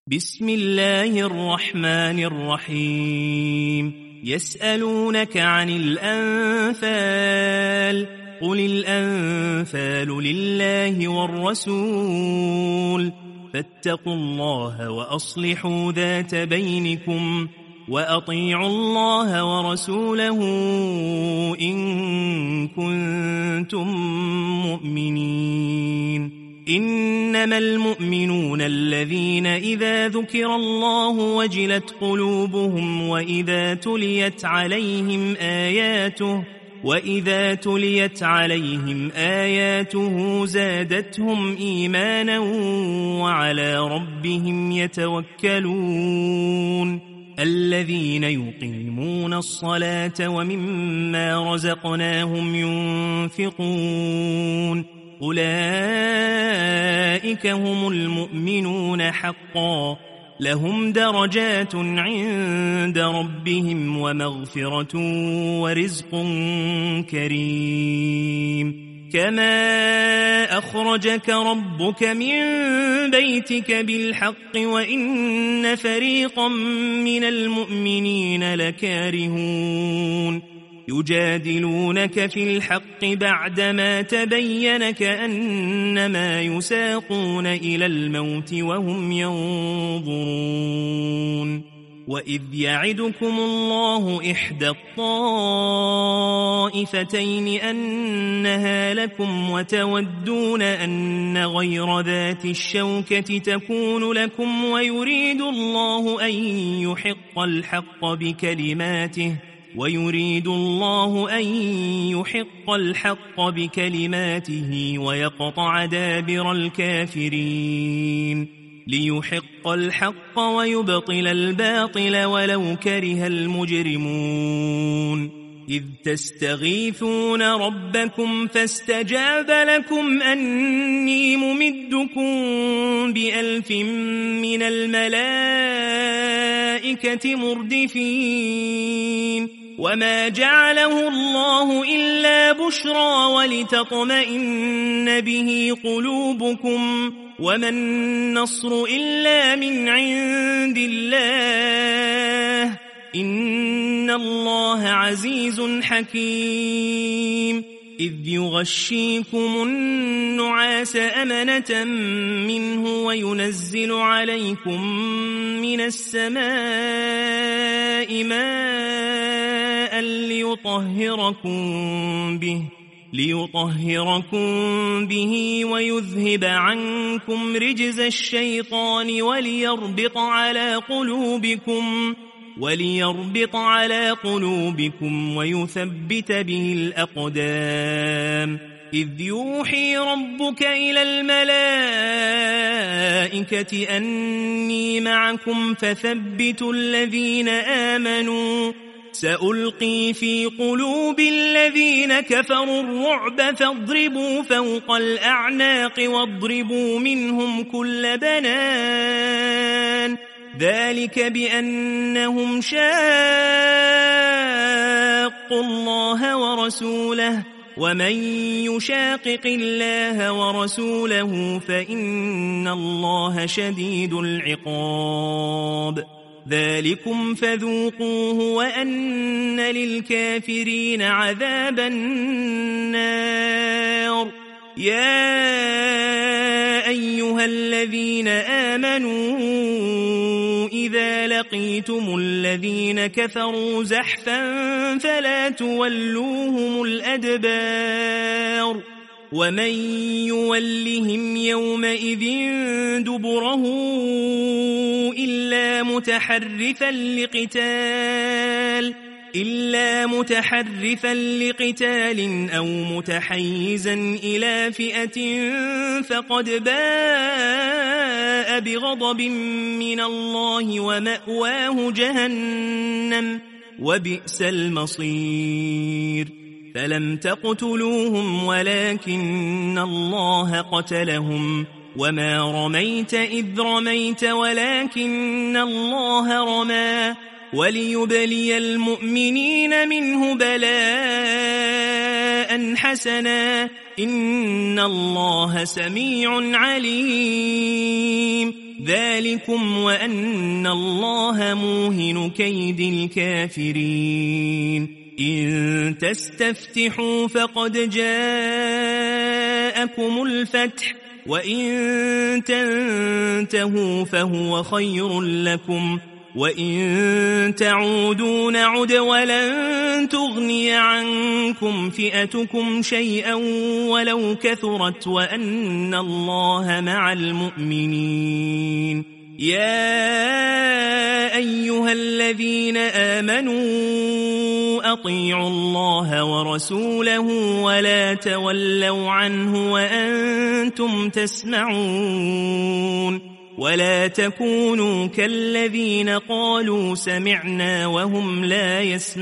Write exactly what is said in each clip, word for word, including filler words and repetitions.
بسم الله الرحمن الرحيم يسألونك عن الأنفال قل الأنفال لله والرسول فاتقوا الله وأصلحوا ذات بينكم وأطيعوا الله ورسوله إن كنتم مؤمنين إنما المؤمنون الذين إذا ذكر الله وجلت قلوبهم وإذا تليت عليهم آياته وإذا تليت عليهم آياته زادتهم إيمانا وعلى ربهم يتوكلون الذين يقيمون الصلاة ومما رزقناهم ينفقون أولئك هم المؤمنون حقا لهم درجات عند ربهم ومغفرة ورزق كريم كما أخرجك ربك من بيتك بالحق وإن فريقا من المؤمنين لكارهون يجادلونك في الحق بعدما تبين كأنما يساقون إلى الموت وهم ينظرون وإذ يعدكم الله إحدى الطائفتين أنها لكم وتودون أن غير ذات الشوكة تكون لكم ويريد الله أن يحق الحق بكلماته ويريد الله أن يحق الحق بكلماته ويقطع دابر الكافرين ليحق الحق ويبطل الباطل ولو كره المجرمون إذ تستغيثون ربكم فاستجاب لكم أني ممدكم بألف من الملائكة مردفين وما جعله الله إلا بشرى ولتطمئن به قلوبكم وما النصر إلا من عند الله إن الله عزيز حكيم إذ يغشيكم النعاس أمنة منه وينزل عليكم من السماء ماء ليطهركم به ليطهركم به ويذهب عنكم رجز الشيطان وليربط على قلوبكم وليربط على قلوبكم ويثبت به الأقدام إذ يوحي ربك إلى الملائكة أني معكم فثبتوا الذين آمنوا سألقي في قلوب الذين كفروا الرعب فاضربوا فوق الأعناق واضربوا منهم كل بنان ذلك بأنهم شاقوا الله ورسوله ومن يشاقق الله ورسوله فإن الله شديد العقاب ذلكم فذوقوه وأن للكافرين عذاب النار يا أيها الذين آمنوا إذا لقيتم الذين كفروا زحفا فلا تولوهم الأدبار ومن يولهم يومئذ دبره إلا متحرفا لقتال إلا متحرفا لقتال أو متحيزا إلى فئة فقد باء بغضب من الله ومأواه جهنم وبئس المصير فلم تقتلوهم ولكن الله قتلهم وما رميت إذ رميت ولكن الله رمى وليبلي المؤمنين منه بلاء حسنا إن الله سميع عليم ذلكم وأن الله موهن كيد الكافرين إن تستفتحوا فقد جاءكم الفتح وإن تنتهوا فهو خير لكم وإن تعودوا نعد ولن تغني عنكم فئتكم شيئا ولو كثرت وأن الله مع المؤمنين يا أيها الذين آمنوا أطيعوا الله ورسوله ولا تولوا عنه وأنتم تسمعون ولا تكونوا كالذين قالوا سمعنا وهم لا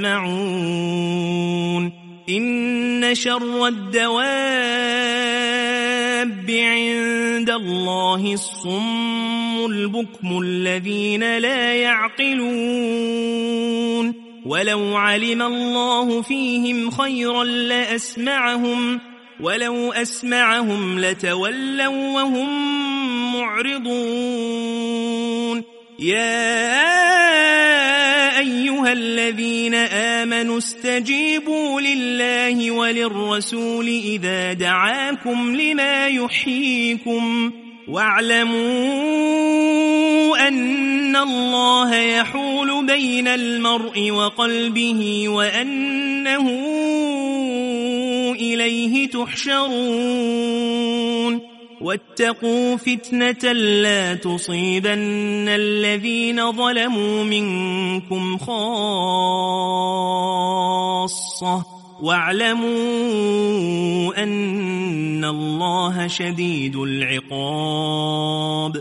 يسمعون إن شر الدواب عند الله الصم البكم الذين لا يعقلون ولو علم الله فيهم خيرا لأسمعهم ولو أسمعهم لتولوا وهم معرضون يا أيها الذين آمنوا استجيبوا لله وللرسول إذا دعاكم لما يحييكم واعلموا أن الله يحول بين المرء وقلبه وأنه إليه تحشرون واتقوا فتنة لا تصيبن الذين ظلموا منكم خاصة واعلموا أن الله شديد العقاب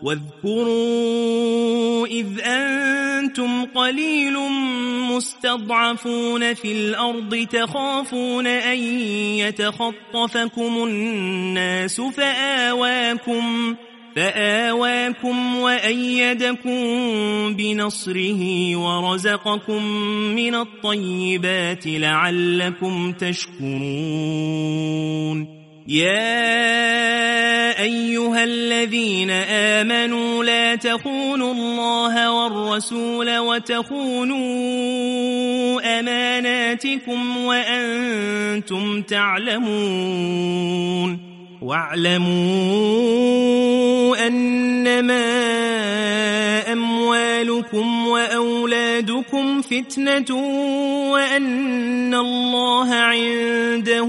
واذكروا إذ أنتم قليل مستضعفون في الأرض تخافون أن يتخطفكم الناس فآواكم فآواكم وأيدكم بنصره ورزقكم من الطيبات لعلكم تشكرون يا أيها الذين آمنوا لا تخونوا الله والرسول وتخونوا أماناتكم وأنتم تعلمون واعلموا أنما أموالكم وأولادكم فتنة وأن الله عنده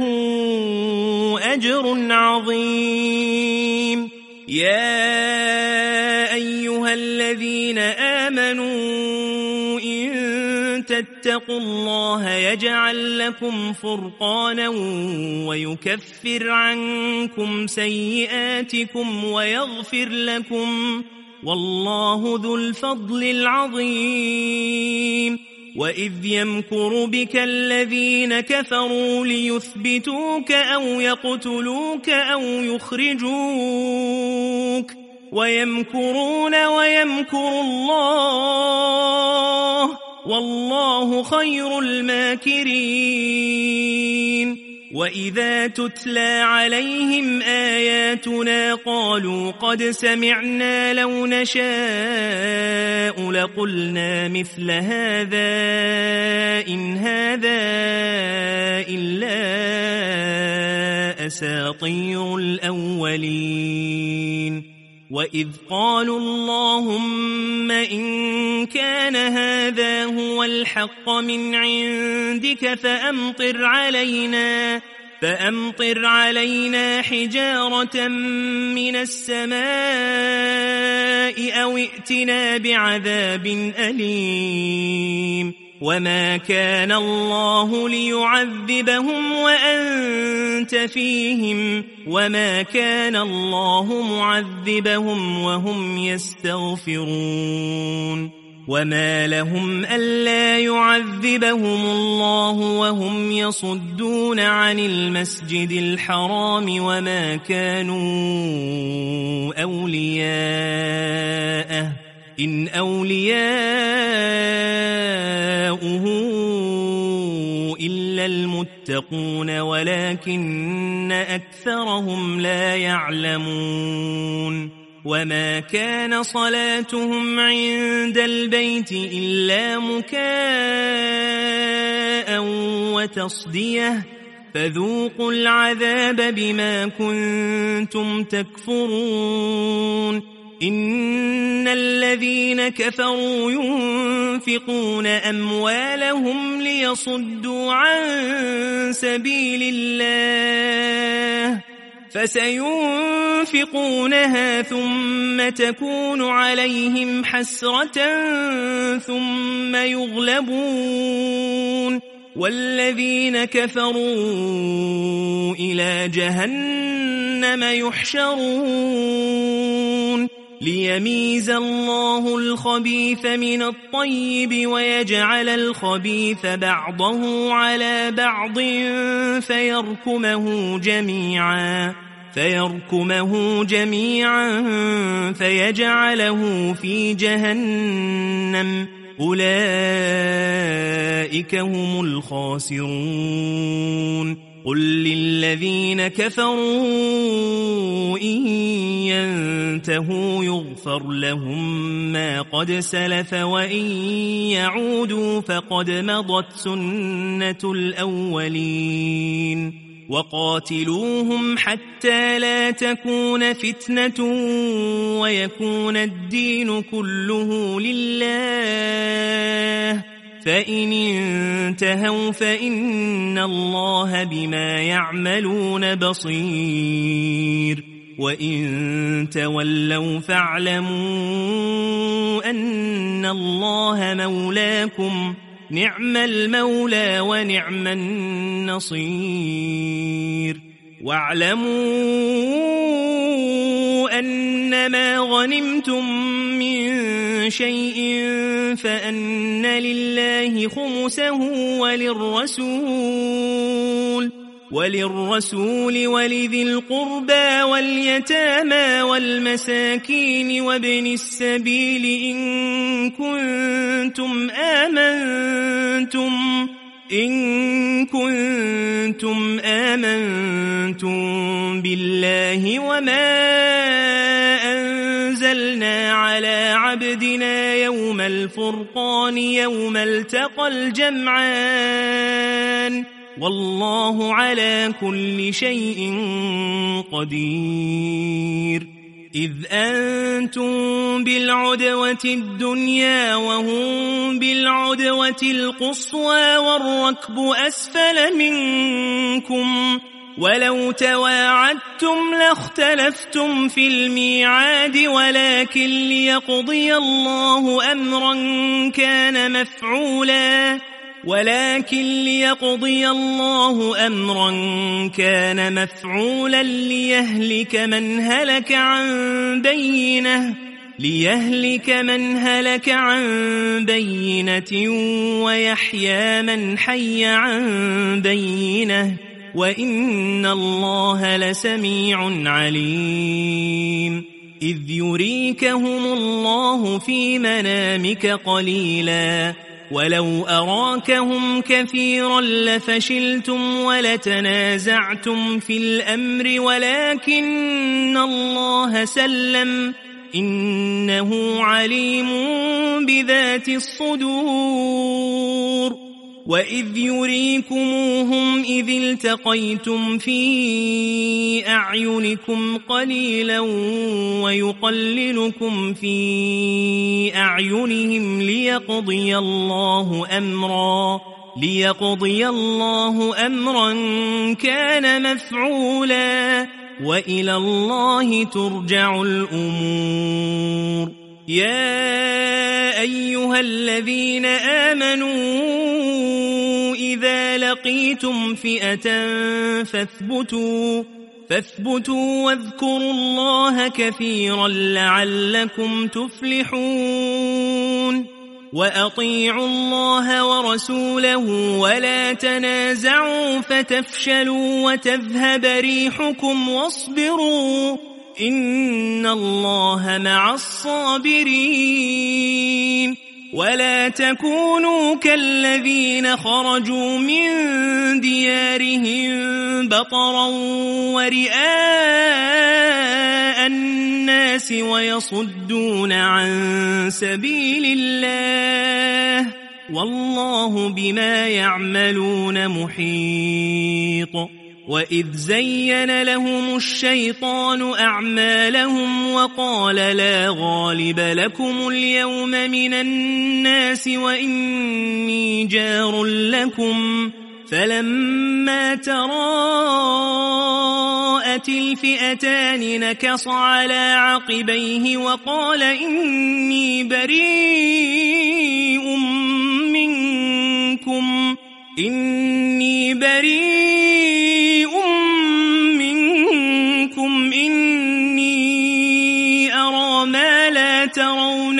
أجر عظيم يا أيها الذين آمنوا إن تتقوا الله يجعل لكم فرقانا ويكفر عنكم سيئاتكم ويغفر لكم والله ذو الفضل العظيم وإذ يمكر بك الذين كفروا ليثبتوك أو يقتلوك أو يخرجوك ويمكرون ويمكر الله والله خير الماكرين وإذا تتلى عليهم آياتنا قالوا قد سمعنا لو نشاء لقلنا مثل هذا إن هذا إلا أساطير الأولين وإذ قالوا اللهم إن كان هذا هو الحق من عندك فأمطر علينا فأمطر علينا حجارة من السماء أو ائتنا بعذاب أليم وما كان الله ليعذبهم وأنت فيهم وما كان الله معذبهم وهم يستغفرون وما لهم ألا يعذبهم الله وهم يصدون عن المسجد الحرام وما كانوا أولياءه إن أولياؤه إلا المتقون ولكن أكثرهم لا يعلمون وما كان صلاتهم عند البيت إلا مكاء وتصدية فذوقوا العذاب بما كنتم تكفرون إن الذين كفروا ينفقون أموالهم ليصدوا عن سبيل الله فسينفقونها ثم تكون عليهم حسرة ثم يغلبون والذين كفروا إلى جهنم يحشرون ليميز الله الخبيث من الطيب ويجعل الخبيث بعضه على بعض فيركمه جميعا فيركمه جميعا فيجعله في جهنم أولئك هم الخاسرون قل للذين كفروا إن ينتهوا يغفر لهم ما قد سلف وإن يعودوا فقد مضت سنة الأولين وقاتلوهم حتى لا تكون فتنة ويكون الدين كله لله فإن انتهوا فإن الله بما يعملون بصير وإن تولوا فاعلموا أن الله مولاكم نعم المولى ونعم النصير واعلموا أنما غنمتم من شيء فأن لله خمسه وللرسول وللرسول ولذي القربى واليتامى والمساكين وابن السبيل إن كنتم آمنتم إن كنتم آمنتم بالله وما أنزلنا على عبدنا يوم الفرقان يوم التقى الجمعان والله على كل شيء قدير إذ أنتم بالعدوة الدنيا وهم بالعدوة القصوى والركب أسفل منكم ولو تواعدتم لاختلفتم في الميعاد ولكن ليقضي الله أمرا كان مفعولا ولكن ليقضي الله أمرا كان مفعولا ليهلك من هلك عن بينه ليهلك من هلك عن بينة ويحيى من حي عن بينة وإن الله لسميع عليم إذ يريكهم الله في منامك قليلا ولو أراكهم كثيرا لفشلتم ولتنازعتم في الأمر ولكن الله سلم إنه عليم بذات الصدور وإذ يريكموهم إذ التقيتم في أعينكم قليلا ويقللكم في أعينهم ليقضي الله أمرا ليقضي الله أمرا كان مفعولا وإلى الله ترجع الأمور يا أيها الذين آمنوا إذا لقيتم فئة فاثبتوا فاثبتوا واذكروا الله كثيرا لعلكم تفلحون وأطيعوا الله ورسوله ولا تنازعوا فتفشلوا وتذهب ريحكم واصبروا إن الله مع الصابرين ولا تكونوا كالذين خرجوا من ديارهم بطرا ورئاء الناس ويصدون عن سبيل الله والله بما يعملون محيط. وإذ زين لهم الشيطان أعمالهم وقال لا غالب لكم اليوم من الناس وإني جار لكم فلما تراءت الفئتان نكص على عقبيه وقال إني بريء منكم إني بريء منكم إني أرى ما لا ترون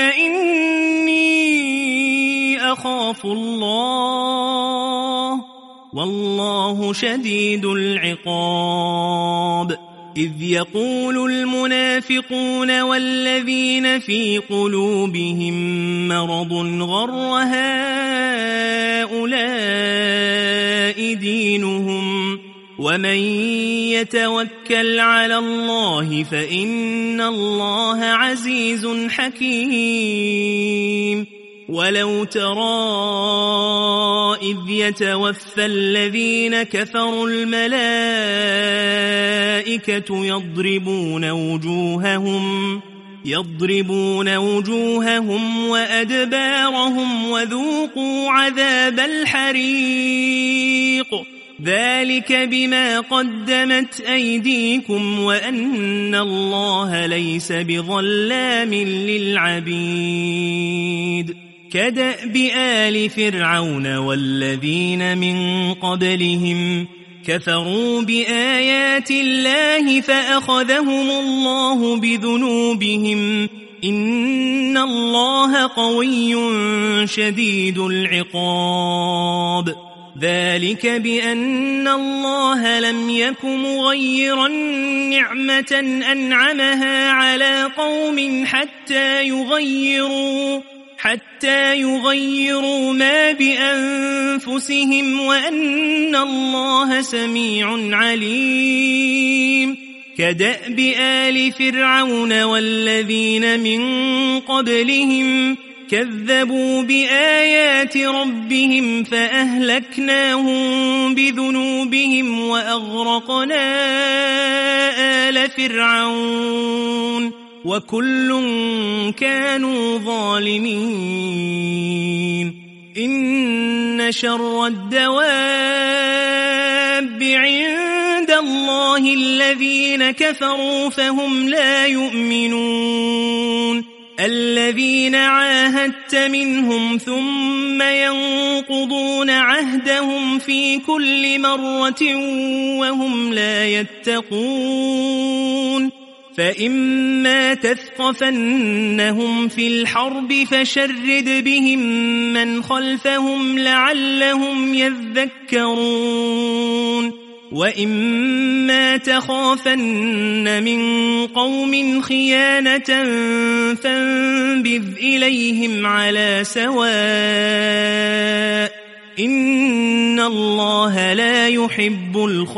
إني أخاف الله والله شديد العقاب. إذ يقول المنافقون والذين في قلوبهم مرض غر هؤلاء دينهم ومن يتوكل على الله فإن الله عزيز حكيم. ولو ترى إذ يتوفى الذين كفروا الملائكة يضربون وجوههم يضربون وجوههم وأدبارهم وذوقوا عذاب الحريق ذلك بما قدمت أيديكم وأن الله ليس بظلام للعبيد. كدأب آل فرعون والذين من قبلهم كفروا بآيات الله فأخذهم الله بذنوبهم إن الله قوي شديد العقاب. ذلك بأن الله لم يك مغيرا نعمة أنعمها على قوم حتى يغيروا حتى يغيروا ما بأنفسهم وأن الله سميع عليم. كدأب آل فرعون والذين من قبلهم كذبوا بآيات ربهم فأهلكناهم بذنوبهم وأغرقنا آل فرعون وكل كانوا ظالمين. إن شر الدواب عند الله الذين كفروا فهم لا يؤمنون. الذين عاهدت منهم ثم ينقضون عهدهم في كل مرة وهم لا يتقون. فإما تثقفنهم في الحرب فشرد بهم من خلفهم لعلهم يذكرون. وإما تخافن من قوم خيانة فانبذ إليهم على سواء إن الله لا يحب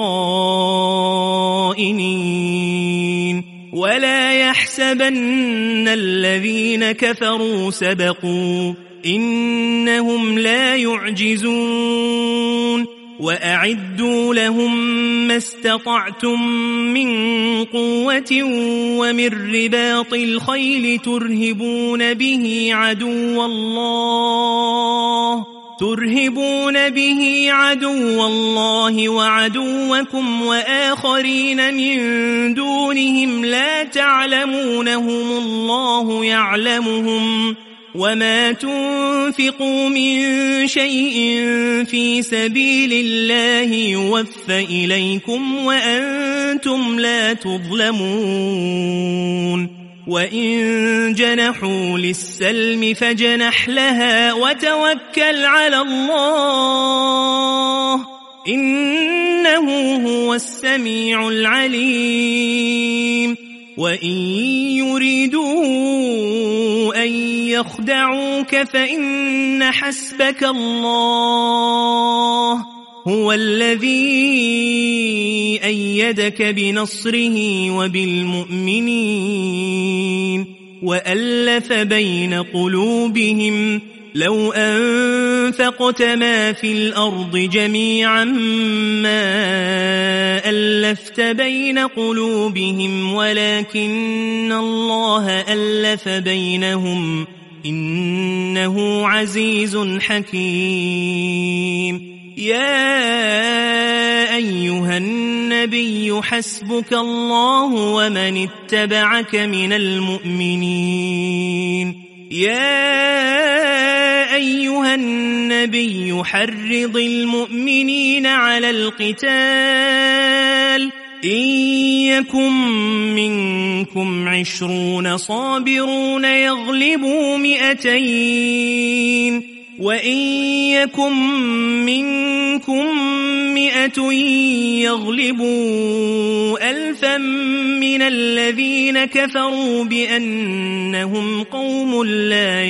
الخائنين. ولا يحسبن الذين كفروا سبقوا إنهم لا يعجزون. وأعدوا لهم ما استطعتم من قوة ومن رباط الخيل ترهبون به عدو الله ترهبون به عدو الله وعدوكم وآخرين من دونهم لا تعلمونهم الله يعلمهم. وما تنفقوا من شيء في سبيل الله يوفى إليكم وأنتم لا تظلمون. وإن جنحوا للسلم فجنح لها وتوكل على الله إنه هو السميع العليم. وإن يريدوا أن يخدعوك فإن حسبك الله هو الذي أيدك بنصره وبالمؤمنين وألف بين قلوبهم لو أنفقت ما في الأرض جميعا ما ألفت بين قلوبهم ولكن الله ألف بينهم إنه عزيز حكيم. يا أيها النبي حسبك الله ومن اتبعك من المؤمنين. يا أيها النبي حرض المؤمنين على القتال إن يكن منكم عشرون صابرون يغلبوا مئتين وإن يكن منكم مئة يغلبوا ألفا من الذين كفروا بأنهم قوم لا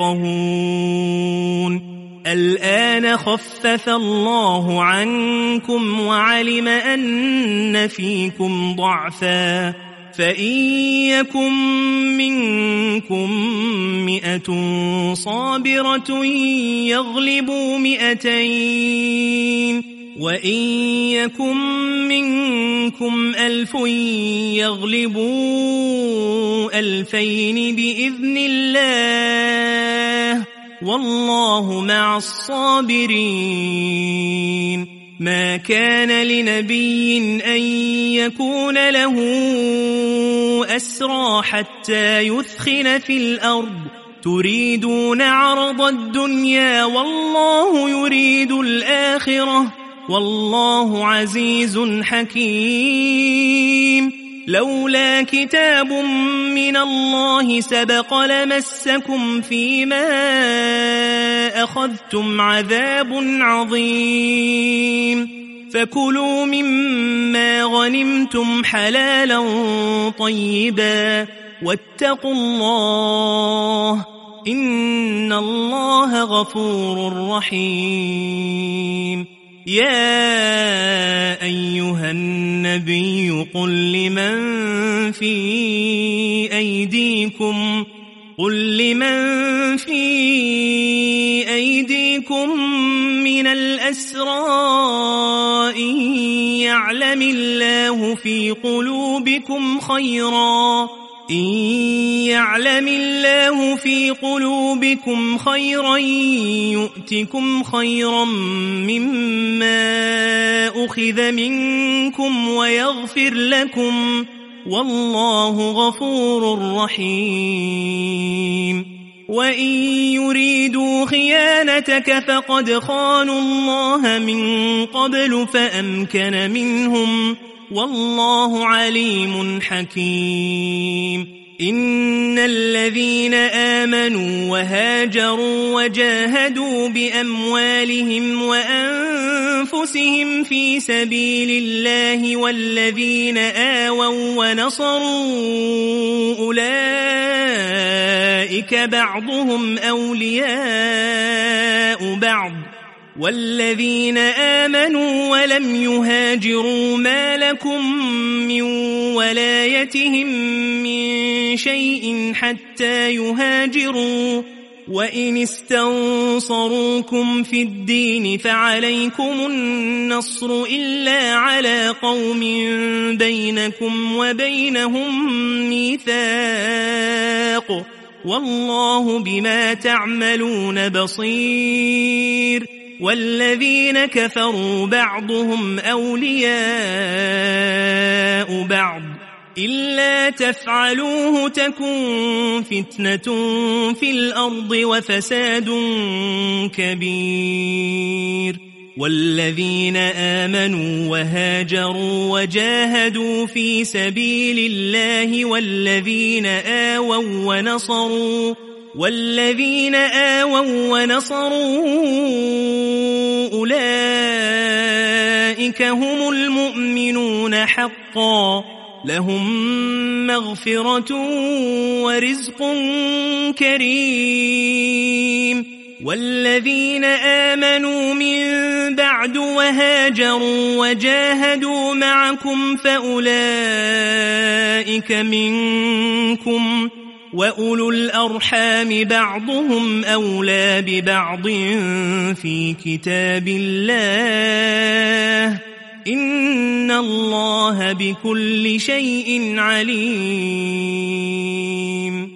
يفقهون. الآن خفف الله عنكم وعلم أن فيكم ضعفا فإن يكن منكم مئة صابرة يغلبوا مئتين وإن يكن منكم ألف يغلبوا ألفين بإذن الله والله مع الصابرين. ما كان لنبي أن يكون له أسرى حتى يثخن في الأرض تريدون عرض الدنيا والله يريد الآخرة والله عزيز حكيم. لولا كتاب من الله سبق لمسكم فيما أخذتم عذاب عظيم. فكلوا مما غنمتم حلالا طيبا واتقوا الله إن الله غفور رحيم. يا أيها النبي قل لمن في أيديكم قل لمن في أيديكم من الأسرى إن يعلم الله في قلوبكم خيرا إن يعلم الله في قلوبكم خيرا يؤتكم خيرا مما أخذ منكم ويغفر لكم والله غفور رحيم. وإن يريدوا خيانتك فقد خانوا الله من قبل فأمكن منهم والله عليم حكيم. إن الذين آمنوا وهاجروا وجاهدوا بأموالهم وأنفسهم في سبيل الله والذين آووا ونصروا أولئك بعضهم أولياء بعض والذين آمنوا ولم يهاجروا ما لكم من ولايتهم من شيء حتى يهاجروا وإن استنصروكم في الدين فعليكم النصر إلا على قوم بينكم وبينهم ميثاق والله بما تعملون بصير. والذين كفروا بعضهم أولياء بعض إلا تفعلوه تكن فتنة في الأرض وفساد كبير. والذين آمنوا وهاجروا وجاهدوا في سبيل الله والذين آووا ونصروا والذين آووا ونصروا أولئك هم المؤمنون حقا لهم مغفرة ورزق كريم. والذين آمنوا من بعد وهاجروا وجاهدوا معكم فأولئك منكم وأولو الأرحام بعضهم أولى ببعض في كتاب الله إن الله بكل شيء عليم.